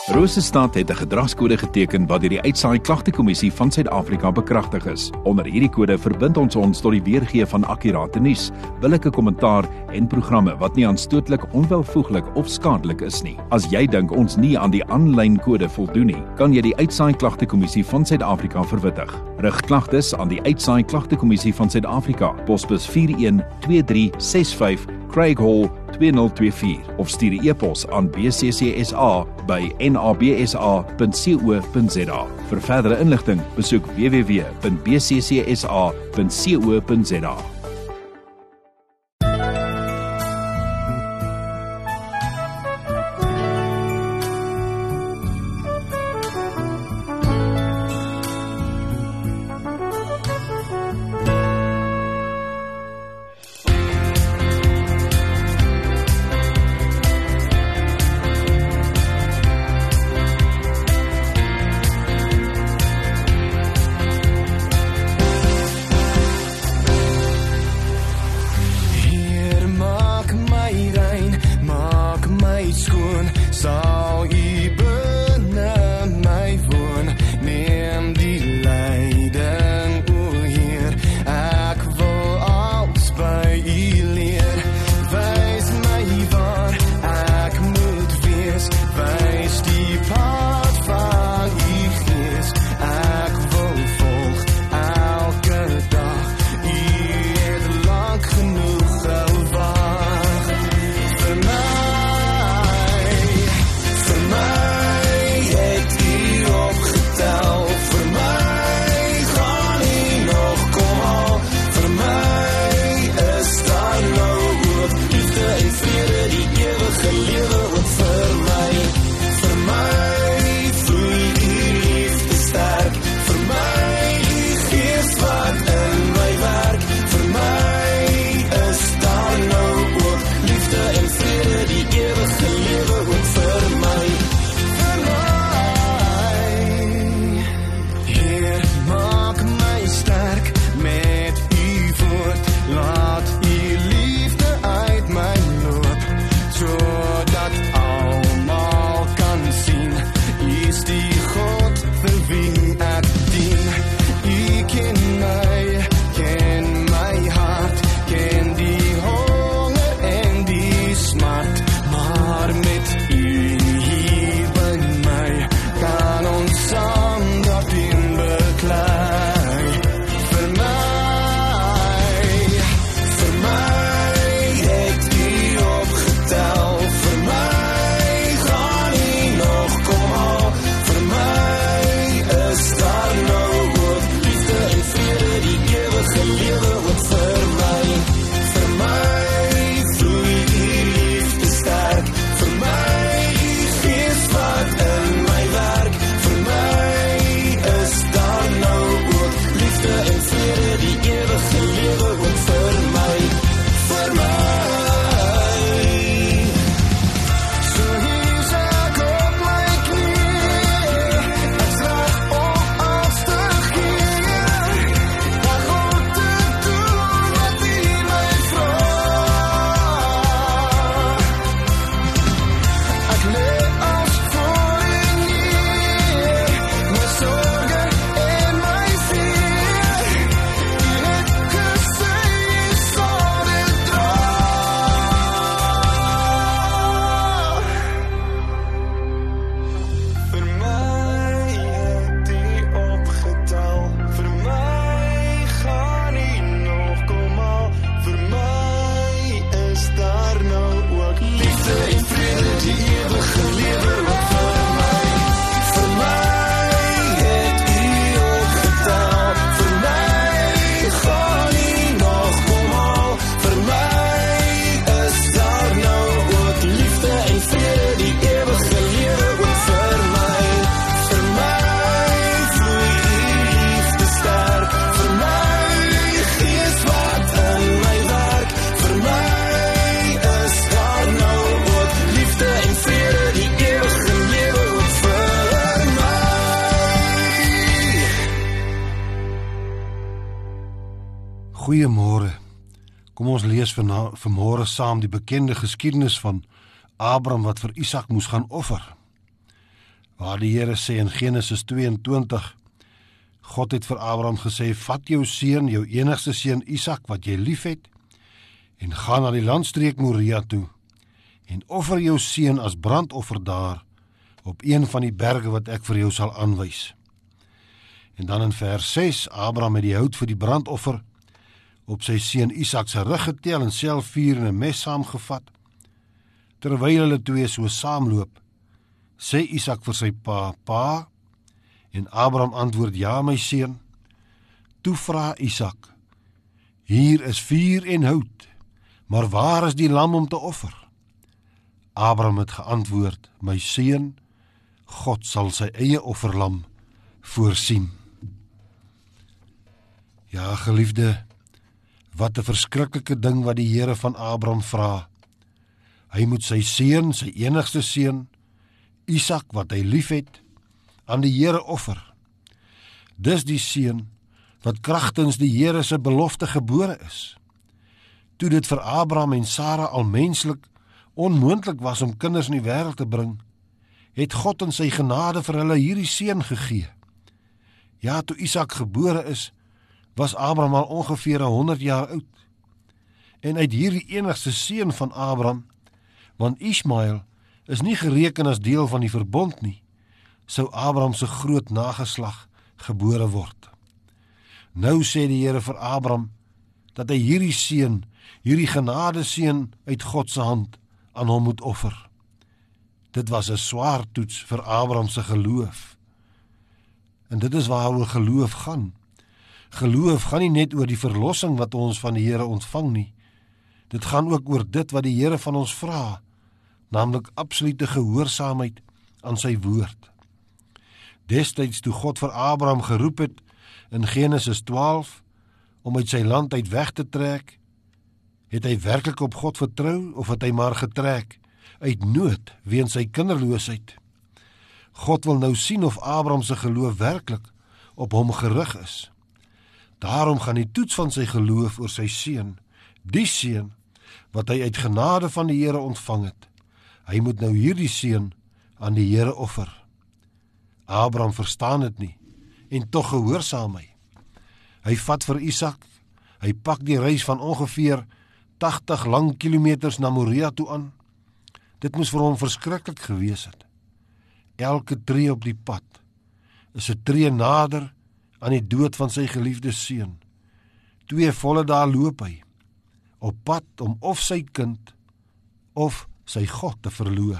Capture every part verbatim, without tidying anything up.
Rosestad het 'n gedragskode geteken wat deur die Uitsaai Klagtekommissie van Suid-Afrika bekragtig is. Onder hierdie kode verbind ons ons tot die weergee van akkurate nuus, billike kommentaar en programme wat nie aanstootlik, onwelvoeglik of skadelik is nie. As jy dink ons nie aan die aanlyn kode voldoen nie, kan jy die Uitsaai Klagtekommissie van Suid-Afrika verwittig. Rig klagtes aan die Uitsaai Klagtekommissie van Suid-Afrika, posbus vier een twee drie ses vyf, Craig Hall twee nul twee vier of stuur 'n e-pos aan b c c s a by n a b s a punt co punt z a. Vir verdere inligting, besoek w w w punt b c c s a punt co punt z a. Goeiemôre. Kom ons lees vanmôre saam die bekende geskiedenis van Abraham wat vir Isak moes gaan offer. waar die Here sê in Genesis tweeëntwintig, God het vir Abraham gesê, vat jou seun, jou enigste seun Isak, wat jy lief het, en gaan na die landstreek Moria toe, en offer jou seun as brandoffer daar, op een van die berge wat ek vir jou sal aanwys. En dan in vers ses, Abraham het die hout vir die brandoffer op sy seun Isak se rug getel en self vuur en 'n mes saamgevat. Terwyl hulle twee so saamloop, sê Isak vir sy pa, pa, en Abraham antwoord, ja my seun. Toe vra Isak, hier is vuur en hout, maar waar is die lam om te offer? Abraham het geantwoord, my seun, God sal sy eie offerlam voorsien. Ja, geliefde, wat 'n verskriklike ding wat die Here van Abraham vra. Hy moet sy seun, sy enigste seun, Isak, wat hy liefhet, aan die Here offer. Dis die seun wat kragtens die Here se belofte gebore is. Toe dit vir Abraham en Sara al menslik onmoontlik was om kinders in die wêreld te bring, het God in sy genade vir hulle hierdie seun gegee. Ja, toe Isak gebore is, was Abraham al ongeveer honderd jaar oud. En uit hierdie enigste seun van Abraham, want Ismael is nie gereken as deel van die verbond nie, sou Abraham se groot nageslag gebore word. Nou sê die Here vir Abraham dat hy hierdie seun, hierdie genade seun uit God se hand aan hom moet offer. Dit was 'n swaar toets vir Abraham se geloof. En dit is waaroor geloof gaan. Geloof gaan nie net oor die verlossing wat ons van die Here ontvang nie. Dit gaan ook oor dit wat die Here van ons vra, naamlik absolute gehoorsaamheid aan sy woord. Destyds toe God vir Abraham geroep het in Genesis twaalf om uit sy land uit weg te trek, het hy werklik op God vertrou of het hy maar getrek uit nood weens sy kinderloosheid? God wil nou sien of Abraham se geloof werklik op hom gerig is. Daarom gaan die toets van sy geloof oor sy seun, die seun wat hy uit genade van die Here ontvang het. Hy moet nou hierdie seun aan die Here offer. Abraham verstaan dit nie, en tog gehoorsaam hy. Hy vat vir Isak, hy pak die reis van ongeveer tagtig lang kilometers na Moria toe aan. Dit moes vir hom verskriklik gewees het. Elke tree op die pad is 'n tree nader aan die dood van sy geliefde seun. Twee volle dae loop hy, op pad om of sy kind, of sy God te verloor.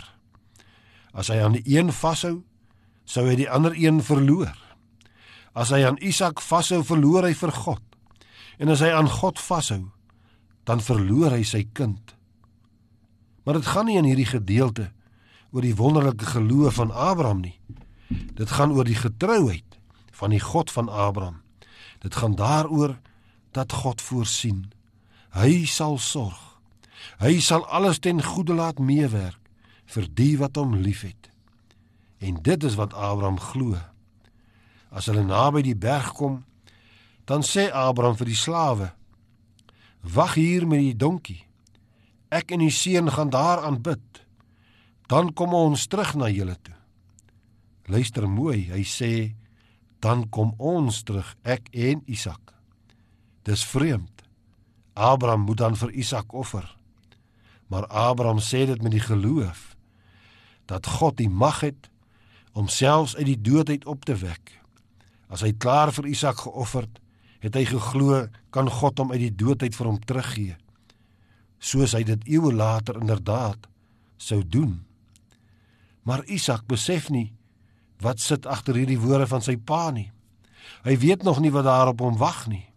As hy aan die een vashou, sou hy die ander een verloor. As hy aan Isak vashou, verloor hy vir God. En as hy aan God vashou, dan verloor hy sy kind. Maar dit gaan nie in hierdie gedeelte oor die wonderlike geloof van Abraham nie. Dit gaan oor die getrouheid van die God van Abraham. Dit gaan daaroor dat God voorsien. Hy sal sorg. Hy sal alles ten goeie laat meewerk vir die wat hom liefhet. En dit is wat Abraham glo. As hulle naby die berg kom, dan sê Abraham vir die slawe, wag hier met die donkie. Ek en die seun gaan daar aanbid. Dan kom ons terug na julle toe. Luister mooi, hy sê, dan kom ons terug, ek en Isak. Dis vreemd. Abraham moet dan vir Isak offer. Maar Abraham sê dit met die geloof, dat God die mag het om selfs uit die dood uit op te wek. As hy klaar vir Isak geofferd, het hy geglo, kan God hom uit die dood uit vir hom teruggee, soos hy dit eeue later inderdaad sou doen. Maar Isak besef nie wat sit agter hierdie woorde van sy pa nie. Hy weet nog nie wat daar op hom wag nie.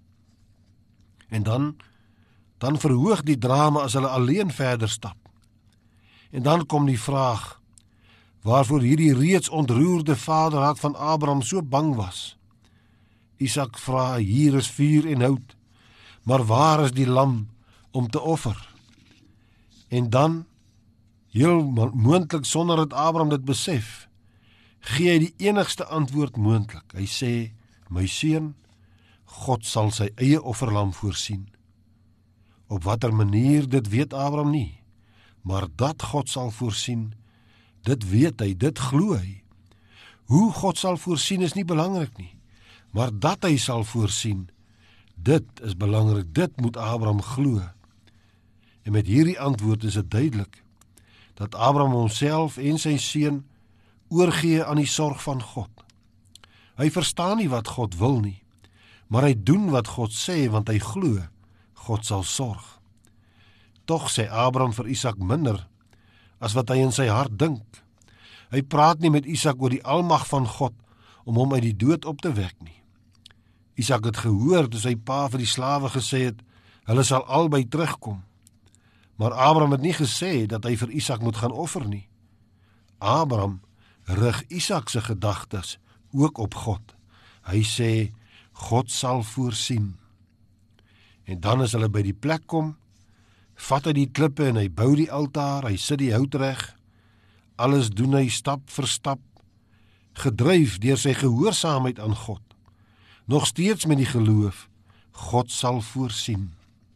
En dan, dan verhoog die drama as hulle alleen verder stap. En dan kom die vraag, waarvoor hierdie reeds ontroerde vaderhart van Abraham so bang was. Isak vra, hier is vuur en hout, maar waar is die lam om te offer? En dan, heel moontlik sonder dat Abraham dit besef, gee hy die enigste antwoord moontlik. Hy sê, my seun, God sal sy eie offerlam voorsien. Op watter manier, dit weet Abraham nie, maar dat God sal voorsien, dit weet hy, dit glo hy. Hoe God sal voorsien is nie belangrik nie, maar dat hy sal voorsien, dit is belangrik, dit moet Abraham glo. En met hierdie antwoord is dit duidelik, dat Abraham homself en sy seun oorgee aan die sorg van God. Hy verstaan nie wat God wil nie, maar hy doen wat God sê, want hy glo, God sal sorg. Tog sê Abraham vir Isak minder, as wat hy in sy hart dink. Hy praat nie met Isak oor die almag van God, om hom uit die dood op te wek nie. Isak het gehoor, toe sy pa vir die slawe gesê het, hulle sal albei terugkom. Maar Abraham het nie gesê, dat hy vir Isak moet gaan offer nie. Abraham rig Isak se gedagtes ook op God. Hy sê, God sal voorsien. En dan as hulle by die plek kom, vat hy die klippe en hy bou die altaar, hy sit die hout reg, alles doen hy stap vir stap, gedryf deur sy gehoorsaamheid aan God, nog steeds met die geloof, God sal voorsien.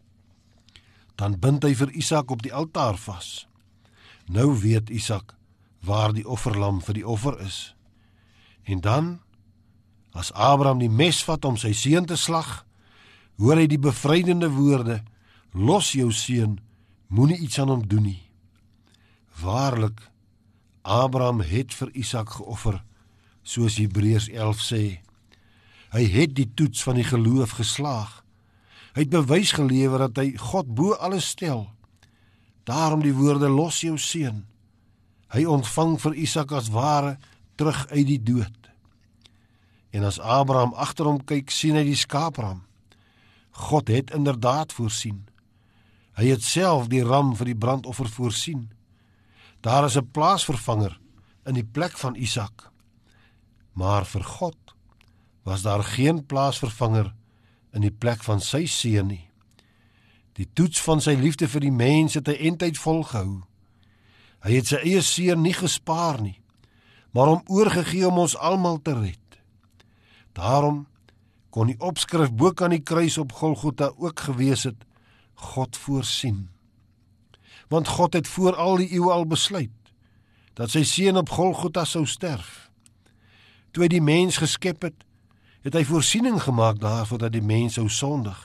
Dan bind hy vir Isak op die altaar vas. Nou weet Isak waar die offerlam vir die offer is. En dan, as Abraham die mes vat om sy seun te slag, hoor hy die bevrydende woorde, los jou seun, moenie iets aan hom doen nie. Waarlik, Abraham het vir Isak geoffer, soos Hebreërs elf sê. Hy het die toets van die geloof geslaag. Hy het bewys gelewer dat hy God bo alles stel. Daarom die woorde, los jou seun. Hy ontvang vir Isak as ware terug uit die dood. En as Abraham agter hom kyk, sien hy die skaapram. God het inderdaad voorsien. Hy het self die ram vir die brandoffer voorsien. Daar is 'n plaasvervanger in die plek van Isak. Maar vir God was daar geen plaasvervanger in die plek van sy seun nie. Die toets van sy liefde vir die mens het hy eintyd volgehou. Hy het sy eie seun nie gespaar nie, maar hom oorgegee om ons almal te red. Daarom kon die opskrif bo aan die kruis op Golgotha ook gewees het, God voorsien. Want God het voor al die eeue al besluit, dat sy seun op Golgotha sou sterf. Toe hy die mens geskep het, het hy voorsiening gemaak daarvoor dat die mens sou sondig.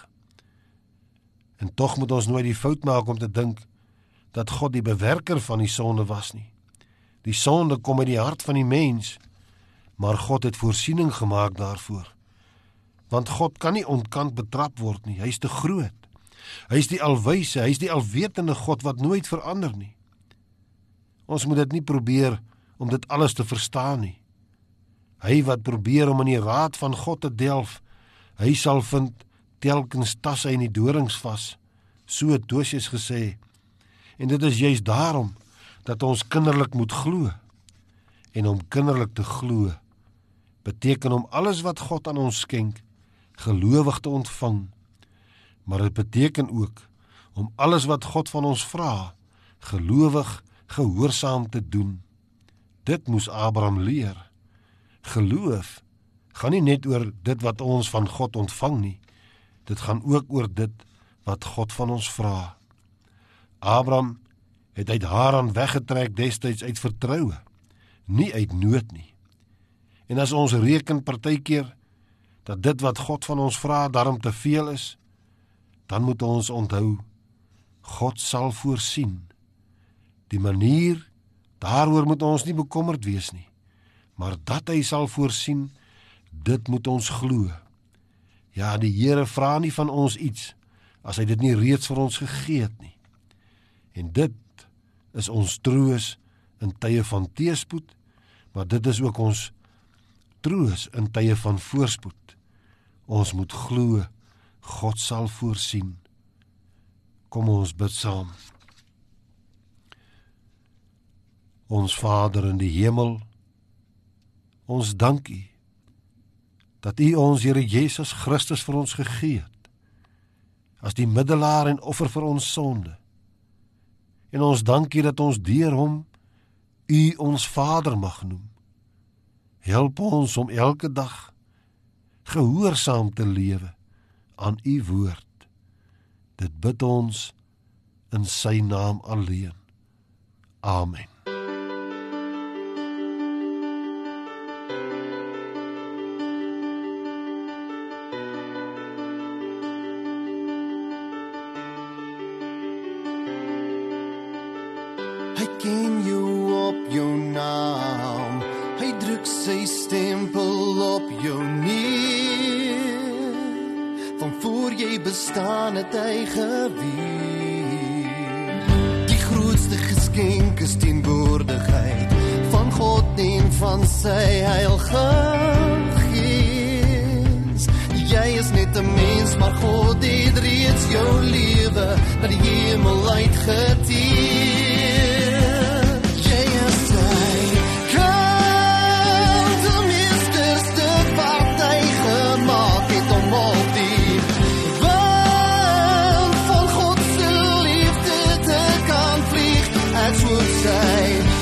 En tog moet ons nooit die fout maak om te dink, dat God die bewerker van die sonde was nie. Die sonde kom uit die hart van die mens, maar God het voorsiening gemaak daarvoor. Want God kan nie ontkant betrap word nie, hy is te groot. Hy is die alwyse, hy is die alwetende God wat nooit verander nie. Ons moet dit nie probeer om dit alles te verstaan nie. Hy wat probeer om in die raad van God te delf, hy sal vind telkens tas hy in die dorings vas, so het Dosius gesê. En dit is juist daarom dat ons kinderlik moet glo. En om kinderlik te glo, beteken om alles wat God aan ons skenk, gelowig te ontvang. Maar dit beteken ook om alles wat God van ons vra, gelowig, gehoorsaam te doen. Dit moes Abraham leer. Geloof gaan nie net oor dit wat ons van God ontvang nie. Dit gaan ook oor dit wat God van ons vra. Abraham het uit Haran weggetrek destyds uit vertroue, nie uit nood nie. En as ons reken partykeer dat dit wat God van ons vra daarom te veel is, dan moet ons onthou, God sal voorsien. Die manier, daaroor moet ons nie bekommerd wees nie, maar dat hy sal voorsien, dit moet ons glo. Ja, die Here vra nie van ons iets, as hy dit nie reeds vir ons gegee het nie. En dit is ons troos in tye van teëspoed, maar dit is ook ons troos in tye van voorspoed. Ons moet glo, God sal voorsien. Kom ons bid saam. Ons Vader in die hemel, ons dank U, dat U ons Here Jesus Christus vir ons gegee het, as die middelaar en offer vir ons sonde. En ons dank U dat ons deur hom U ons Vader mag noem. Help ons om elke dag gehoorsaam te lewe aan U woord. Dit bid ons in sy naam alleen. Amen. naam. Hy druk sy stempel op jou neer. Van voor jy bestaan het hy geweer. Die grootste geskenk is teenwoordigheid van God en van sy heilige Gees. Jy is net 'n mens, maar God het reeds jou lewe na die hemel uitgeteer. Jy is sy kind, die meesterste wat hy gemaak het om op die wind van God se liefde te kan vlieg. Ek soos sy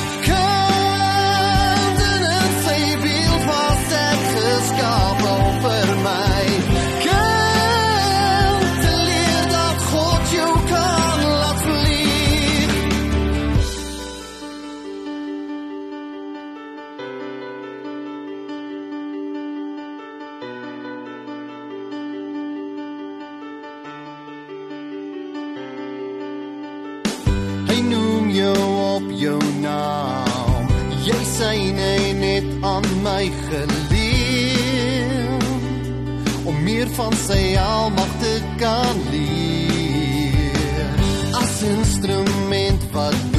kind en in sy beeld was ek geskape vir my. Syne net aan my geleer om meer van sy almag te kan leer as instrument wat